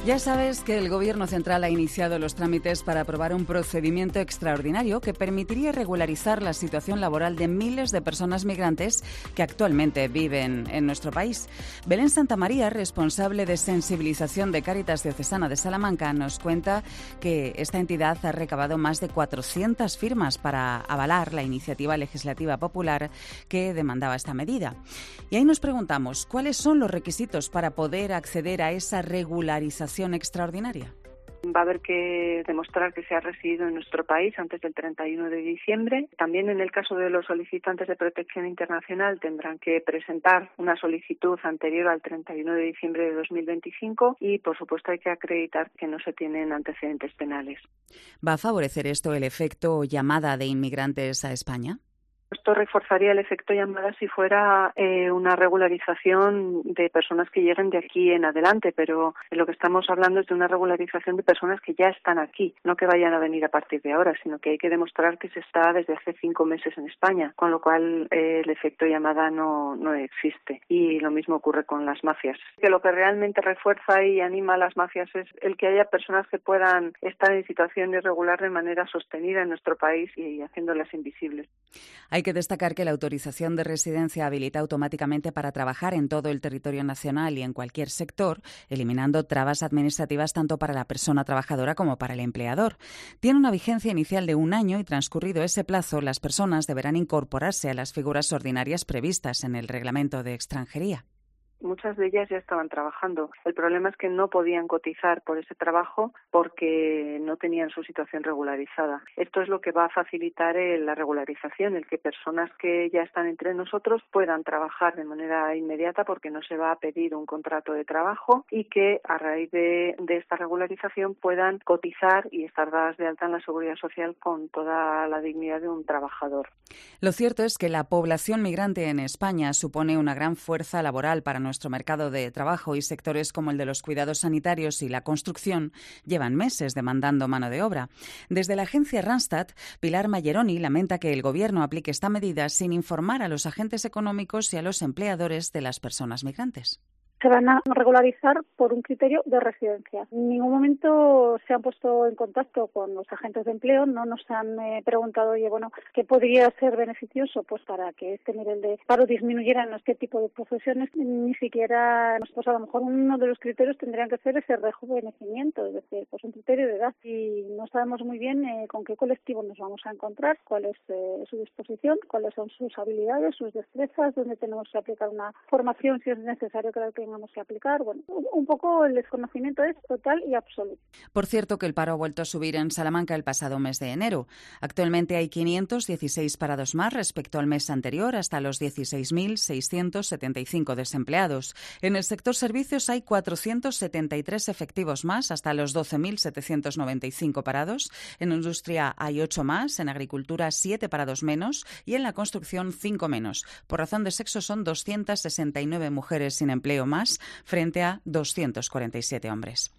Ya sabes que el Gobierno central ha iniciado los trámites para aprobar un procedimiento extraordinario que permitiría regularizar la situación laboral de miles de personas migrantes que actualmente viven en nuestro país. Belén Santamaría, responsable de sensibilización de Cáritas Diocesana de Salamanca, nos cuenta que esta entidad ha recabado más de 400 firmas para avalar la iniciativa legislativa popular que demandaba esta medida. Y ahí nos preguntamos, ¿cuáles son los requisitos para poder acceder a esa regularización extraordinaria? Va a haber que demostrar que se ha residido en nuestro país antes del 31 de diciembre. También en el caso de los solicitantes de protección internacional tendrán que presentar una solicitud anterior al 31 de diciembre de 2025 y, por supuesto, hay que acreditar que no se tienen antecedentes penales. ¿Va a favorecer esto el efecto llamada de inmigrantes a España? Esto reforzaría el efecto llamada si fuera una regularización de personas que lleguen de aquí en adelante, pero lo que estamos hablando es de una regularización de personas que ya están aquí, no que vayan a venir a partir de ahora, sino que hay que demostrar que se está desde hace 5 meses en España, con lo cual el efecto llamada no existe. Y lo mismo ocurre con las mafias. Que lo que realmente refuerza y anima a las mafias es el que haya personas que puedan estar en situación irregular de manera sostenida en nuestro país y haciéndolas invisibles. Hay que destacar que la autorización de residencia habilita automáticamente para trabajar en todo el territorio nacional y en cualquier sector, eliminando trabas administrativas tanto para la persona trabajadora como para el empleador. Tiene una vigencia inicial de 1 año y, transcurrido ese plazo, las personas deberán incorporarse a las figuras ordinarias previstas en el Reglamento de Extranjería. Muchas de ellas ya estaban trabajando. El problema es que no podían cotizar por ese trabajo porque no tenían su situación regularizada. Esto es lo que va a facilitar la regularización, el que personas que ya están entre nosotros puedan trabajar de manera inmediata porque no se va a pedir un contrato de trabajo y que a raíz de esta regularización puedan cotizar y estar dadas de alta en la Seguridad Social con toda la dignidad de un trabajador. Lo cierto es que la población migrante en España supone una gran fuerza laboral para nuestro mercado de trabajo y sectores como el de los cuidados sanitarios y la construcción llevan meses demandando mano de obra. Desde la agencia Randstad, Pilar Malleroni lamenta que el Gobierno aplique esta medida sin informar a los agentes económicos y a los empleadores de las personas migrantes. Se van a regularizar por un criterio de residencia. En ningún momento se han puesto en contacto con los agentes de empleo, no nos han preguntado, oye, bueno, ¿qué podría ser beneficioso pues para que este nivel de paro disminuyera en este tipo de profesiones? Ni siquiera, pues a lo mejor uno de los criterios tendrían que ser ese rejuvenecimiento, es decir, pues un criterio de edad. Y no sabemos muy bien con qué colectivo nos vamos a encontrar, cuál es su disposición, cuáles son sus habilidades, sus destrezas, dónde tenemos que aplicar una formación si es necesario que la tengamos que aplicar. Bueno, un poco el desconocimiento es total y absoluto. Por cierto, que el paro ha vuelto a subir en Salamanca el pasado mes de enero. Actualmente hay 516 parados más respecto al mes anterior, hasta los 16.675 desempleados. En el sector servicios hay 473 efectivos más, hasta los 12.795 parados. En industria hay 8 más, en agricultura 7 parados menos y en la construcción 5 menos. Por razón de sexo son 269 mujeres sin empleo más, frente a 247 hombres.